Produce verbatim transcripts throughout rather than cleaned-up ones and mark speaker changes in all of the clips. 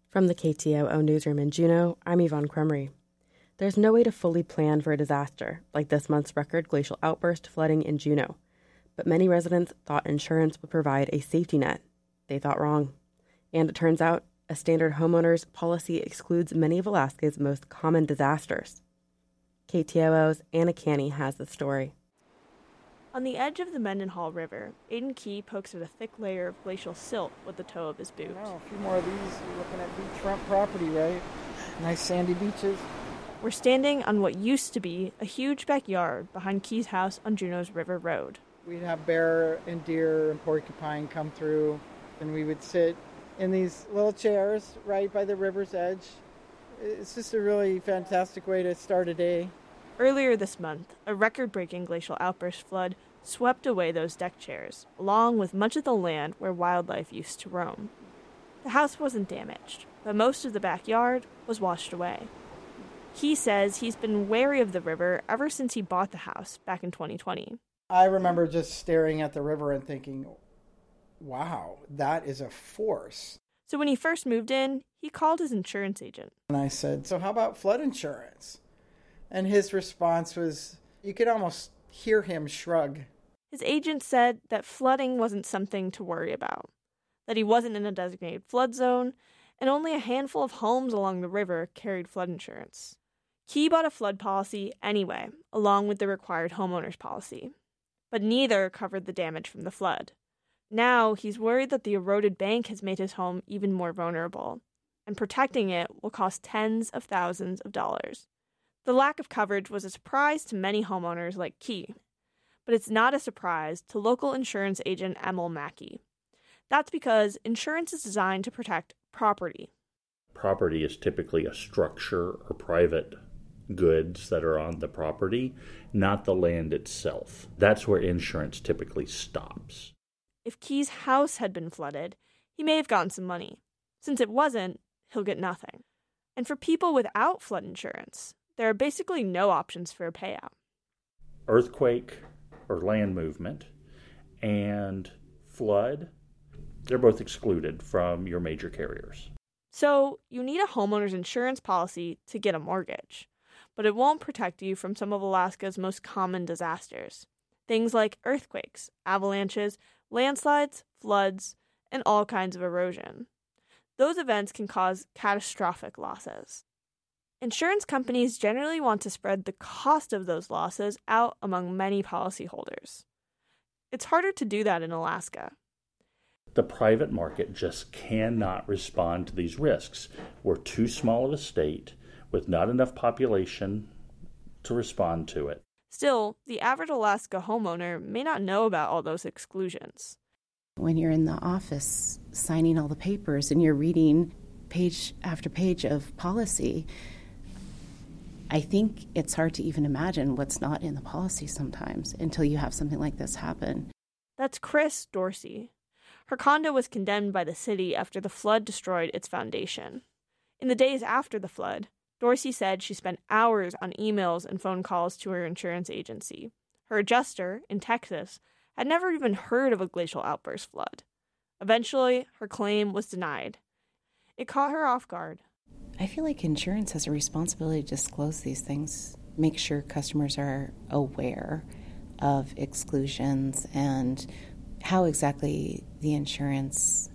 Speaker 1: From the K T O O newsroom in Juneau, I'm Yvonne Crumry. There's no way to fully plan for a disaster, like this month's record glacial outburst flooding in Juneau. But many residents thought insurance would provide a safety net. They thought wrong. And it turns out, a standard homeowner's policy excludes many of Alaska's most common disasters. K T O O's Anna Canny has the story.
Speaker 2: On the edge of the Mendenhall River, Aiden Key pokes at a thick layer of glacial silt with the toe of his boot.
Speaker 3: Oh, a few more of these. You're looking at beachfront property, right? Nice sandy beaches.
Speaker 2: We're standing on what used to be a huge backyard behind Key's house on Juneau's River Road.
Speaker 3: We'd have bear and deer and porcupine come through, and we would sit in these little chairs right by the river's edge. It's just a really fantastic way to start a day.
Speaker 2: Earlier this month, a record-breaking glacial outburst flood swept away those deck chairs, along with much of the land where wildlife used to roam. The house wasn't damaged, but most of the backyard was washed away. He says he's been wary of the river ever since he bought the house back in twenty twenty.
Speaker 3: I remember just staring at the river and thinking, wow, that is a force.
Speaker 2: So when he first moved in, he called his insurance agent.
Speaker 3: And I said, so how about flood insurance? And his response was, you could almost hear him shrug.
Speaker 2: His agent said that flooding wasn't something to worry about, that he wasn't in a designated flood zone, and only a handful of homes along the river carried flood insurance. Key bought a flood policy anyway, along with the required homeowner's policy. But neither covered the damage from the flood. Now he's worried that the eroded bank has made his home even more vulnerable, and protecting it will cost tens of thousands of dollars. The lack of coverage was a surprise to many homeowners like Key, but it's not a surprise to local insurance agent Emil Mackey. That's because insurance is designed to protect property.
Speaker 4: Property is typically a structure or private goods that are on the property, not the land itself. That's where insurance typically stops.
Speaker 2: If Key's house had been flooded, he may have gotten some money. Since it wasn't, he'll get nothing. And for people without flood insurance, there are basically no options for a payout.
Speaker 4: Earthquake or land movement and flood, they're both excluded from your major carriers.
Speaker 2: So you need a homeowner's insurance policy to get a mortgage, but it won't protect you from some of Alaska's most common disasters. Things like earthquakes, avalanches, landslides, floods, and all kinds of erosion. Those events can cause catastrophic losses. Insurance companies generally want to spread the cost of those losses out among many policyholders. It's harder to do that in Alaska.
Speaker 4: The private market just cannot respond to these risks. We're too small of a state with not enough population to respond to it.
Speaker 2: Still, the average Alaska homeowner may not know about all those exclusions.
Speaker 5: When you're in the office signing all the papers and you're reading page after page of policy, I think it's hard to even imagine what's not in the policy sometimes until you have something like this happen.
Speaker 2: That's Chris Dorsey. Her condo was condemned by the city after the flood destroyed its foundation. In the days after the flood, Dorsey said she spent hours on emails and phone calls to her insurance agency. Her adjuster, in Texas, had never even heard of a glacial outburst flood. Eventually, her claim was denied. It caught her off guard.
Speaker 5: I feel like insurance has a responsibility to disclose these things, make sure customers are aware of exclusions and how exactly the insurance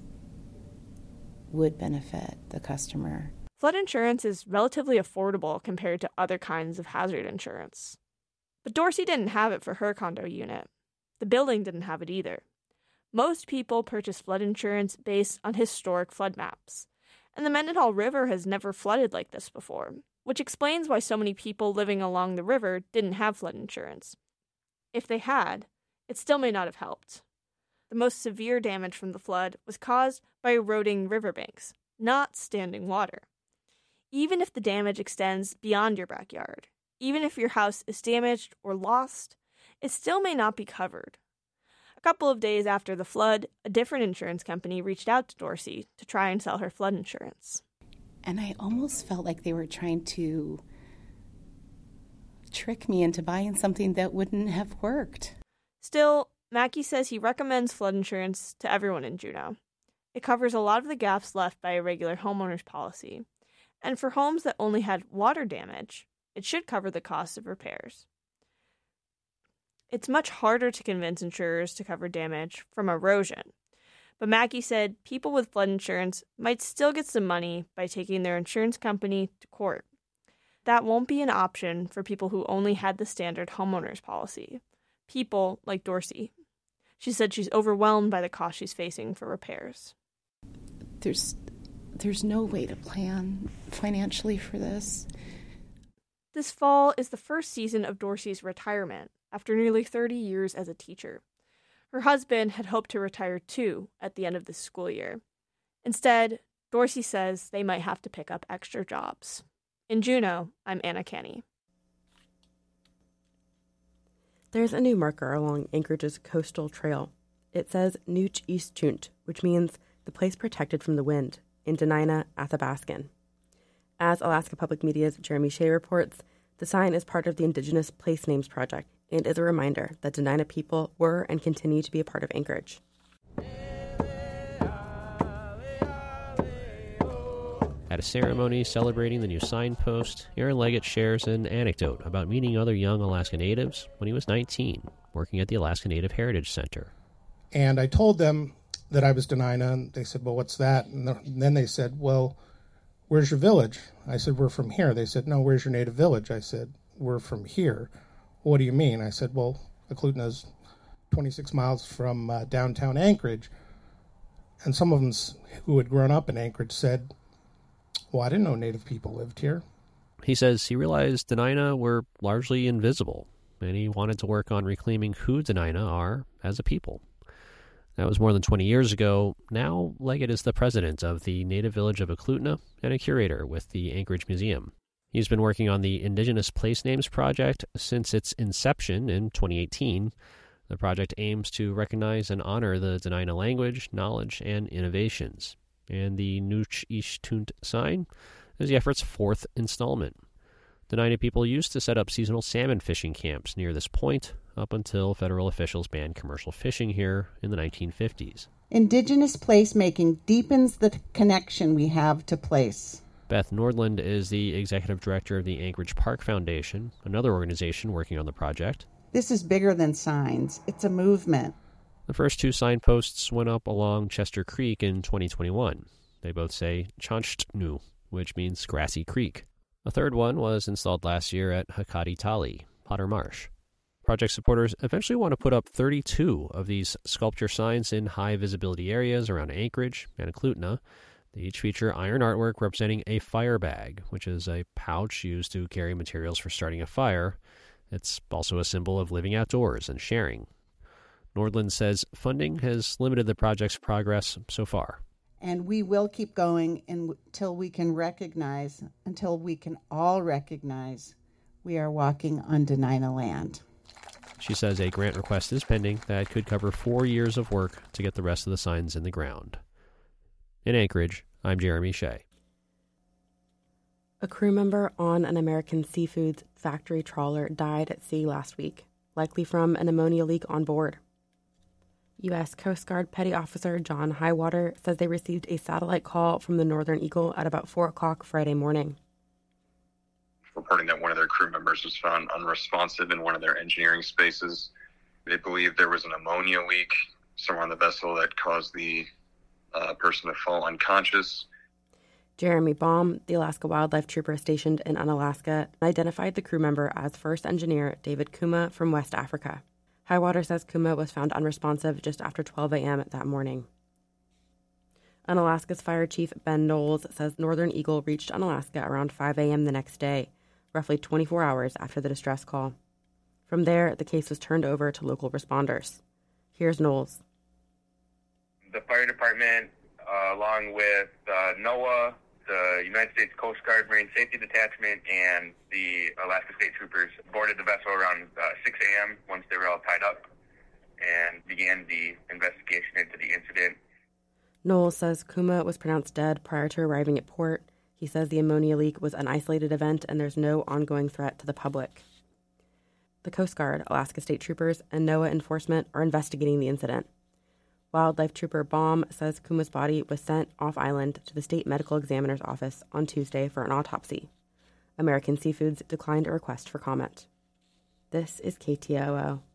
Speaker 5: would benefit the customer.
Speaker 2: Flood insurance is relatively affordable compared to other kinds of hazard insurance. But Dorsey didn't have it for her condo unit. The building didn't have it either. Most people purchase flood insurance based on historic flood maps. And the Mendenhall River has never flooded like this before, which explains why so many people living along the river didn't have flood insurance. If they had, it still may not have helped. The most severe damage from the flood was caused by eroding riverbanks, not standing water. Even if the damage extends beyond your backyard, even if your house is damaged or lost, it still may not be covered. A couple of days after the flood, a different insurance company reached out to Dorsey to try and sell her flood insurance.
Speaker 5: And I almost felt like they were trying to trick me into buying something that wouldn't have worked.
Speaker 2: Still, Mackey says he recommends flood insurance to everyone in Juneau. It covers a lot of the gaps left by a regular homeowner's policy. And for homes that only had water damage, it should cover the cost of repairs. It's much harder to convince insurers to cover damage from erosion. But Mackey said people with flood insurance might still get some money by taking their insurance company to court. That won't be an option for people who only had the standard homeowner's policy. People like Dorsey. She said she's overwhelmed by the cost she's facing for repairs.
Speaker 5: There's there's no way to plan financially for this.
Speaker 2: This fall is the first season of Dorsey's retirement after nearly thirty years as a teacher. Her husband had hoped to retire too at the end of this school year. Instead, Dorsey says they might have to pick up extra jobs. In Juneau, I'm Anna Canny.
Speaker 1: There's a new marker along Anchorage's coastal trail. It says Nooch East Chunt, which means the place protected from the wind, in Dena'ina, Athabascan. As Alaska Public Media's Jeremy Shea reports, the sign is part of the Indigenous Place Names Project and is a reminder that Dena'ina people were and continue to be a part of Anchorage.
Speaker 6: At a ceremony celebrating the new signpost, Aaron Leggett shares an anecdote about meeting other young Alaska Natives when he was nineteen, working at the Alaska Native Heritage Center.
Speaker 7: And I told them that I was Dena'ina, and they said, well, what's that? And then they said, well, where's your village? I said, we're from here. They said, no, where's your native village? I said, we're from here. What do you mean? I said, well, Eklutna's twenty-six miles from uh, downtown Anchorage. And some of them who had grown up in Anchorage said, well, I didn't know Native people lived here.
Speaker 6: He says he realized Dena'ina were largely invisible, and he wanted to work on reclaiming who Dena'ina are as a people. That was more than twenty years ago. Now, Leggett is the president of the Native Village of Eklutna and a curator with the Anchorage Museum. He's been working on the Indigenous Place Names Project since its inception in twenty eighteen. The project aims to recognize and honor the Dena'ina language, knowledge, and innovations. And the Nooch East Chunt sign is the effort's fourth installment. Dena'ina people used to set up seasonal salmon fishing camps near this point up until federal officials banned commercial fishing here in the nineteen fifties.
Speaker 8: Indigenous placemaking deepens the connection we have to place.
Speaker 6: Beth Nordland is the executive director of the Anchorage Park Foundation, another organization working on the project.
Speaker 8: This is bigger than signs. It's a movement.
Speaker 6: The first two signposts went up along Chester Creek in twenty twenty-one. They both say Chanchtnu, which means grassy creek. A third one was installed last year at Hakati Tali, Potter Marsh. Project supporters eventually want to put up thirty-two of these sculpture signs in high visibility areas around Anchorage and Eklutna. They each feature iron artwork representing a fire bag, which is a pouch used to carry materials for starting a fire. It's also a symbol of living outdoors and sharing. Nordland says funding has limited the project's progress so far.
Speaker 8: And we will keep going until we can recognize, until we can all recognize we are walking on Dena'ina land.
Speaker 6: She says a grant request is pending that could cover four years of work to get the rest of the signs in the ground. In Anchorage, I'm Jeremy Shea.
Speaker 1: A crew member on an American Seafoods factory trawler died at sea last week, likely from an ammonia leak on board. U S Coast Guard Petty Officer John Highwater says they received a satellite call from the Northern Eagle at about four o'clock Friday morning.
Speaker 9: Reporting that one of their crew members was found unresponsive in one of their engineering spaces. They believe there was an ammonia leak somewhere on the vessel that caused the uh, person to fall unconscious.
Speaker 1: Jeremy Baum, the Alaska Wildlife Trooper stationed in Unalaska, identified the crew member as First Engineer David Kuma from West Africa. Highwater says Kuma was found unresponsive just after twelve a.m. that morning. Unalaska's Fire Chief Ben Knowles says Northern Eagle reached Unalaska around five a.m. the next day, roughly twenty-four hours after the distress call. From there, the case was turned over to local responders. Here's Knowles.
Speaker 10: The fire department, uh, along with uh, NOAA, the United States Coast Guard Marine Safety Detachment, and the Alaska State Troopers boarded the vessel around uh, six a.m. once they were all tied up and began the investigation into the incident.
Speaker 1: Knowles says Kuma was pronounced dead prior to arriving at port. He says the ammonia leak was an isolated event and there's no ongoing threat to the public. The Coast Guard, Alaska State Troopers, and NOAA enforcement are investigating the incident. Wildlife Trooper Baum says Kuma's body was sent off-island to the state medical examiner's office on Tuesday for an autopsy. American Seafoods declined a request for comment. This is K T O O.